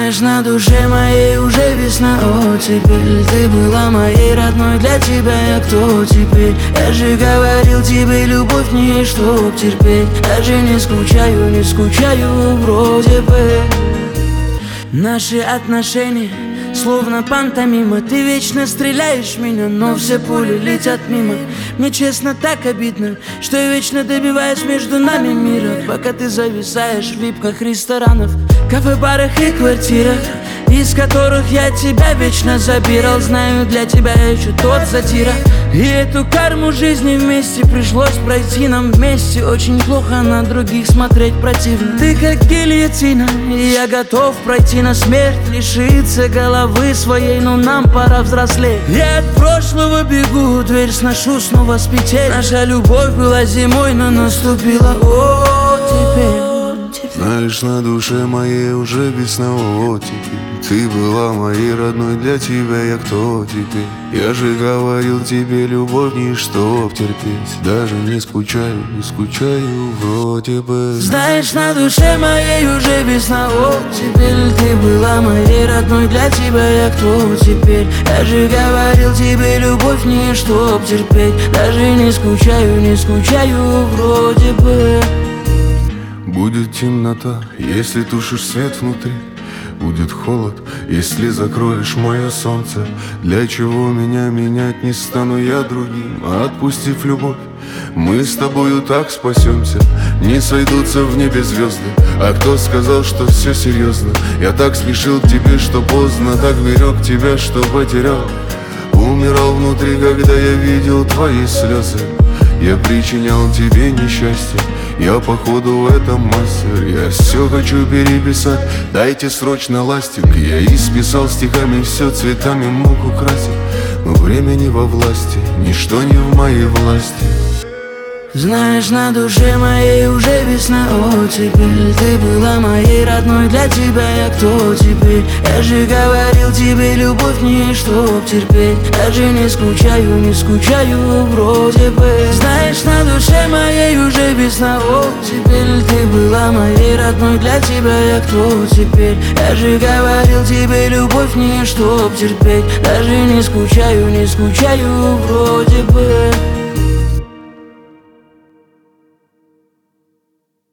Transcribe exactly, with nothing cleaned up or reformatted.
Знаешь, на душе моей уже весна, о, теперь ты была моей родной, для тебя я кто теперь? Я же говорил тебе, любовь не чтоб терпеть. Даже не скучаю, не скучаю вроде бы. Наши отношения словно пантомима. Ты вечно стреляешь в меня, но все пули летят мимо. Мне честно так обидно, что я вечно добиваюсь между нами мира, пока ты зависаешь в випках ресторанов, кафе-барах и квартирах, из которых я тебя вечно забирал. Знаю, для тебя я еще тот затира. И эту карму жизни вместе пришлось пройти нам вместе. Очень плохо на других смотреть противно. Ты как гильотина, и я готов пройти на смерть, лишиться головы своей, но нам пора взрослеть. Я от прошлого бегу, дверь сношу снова с петель. Наша любовь была зимой, но наступила о, теперь. Знаешь, на душе моей уже весна, о, теперь ты была моей родной, для тебя я кто теперь? Я же говорил тебе, любовь не чтоб терпеть. Даже не скучаю, не скучаю вроде бы. Знаешь, на душе моей уже весна, о, теперь ты была моей родной, для тебя я кто теперь? Я же говорил тебе, любовь не чтоб терпеть. Даже не скучаю, не скучаю вроде бы. Будет темнота, если тушишь свет внутри. Будет холод, если закроешь мое солнце. Для чего меня менять, не стану я другим. Отпустив любовь, мы с тобою так спасемся. Не сойдутся в небе звезды. А кто сказал, что все серьезно? Я так спешил к тебе, что поздно. Так берег тебя, что потерял. Умирал внутри, когда я видел твои слезы. Я причинял тебе несчастье. Я походу в этом мастер. Я все хочу переписать, дайте срочно ластик. Я исписал стихами, все цветами мог украсить. Но времени во власти, ничто не в моей власти. Знаешь, на душе моей уже весна, о, теперь ты была моей родной, для тебя я кто теперь? Я же говорил тебе, любовь не чтоб терпеть. Даже не скучаю, не скучаю вроде бы. Знаешь, на душе моей уже весна, о, теперь ты была моей родной, для тебя я кто теперь? Я же говорил тебе, любовь не чтоб терпеть. Даже не скучаю, не скучаю вроде бы.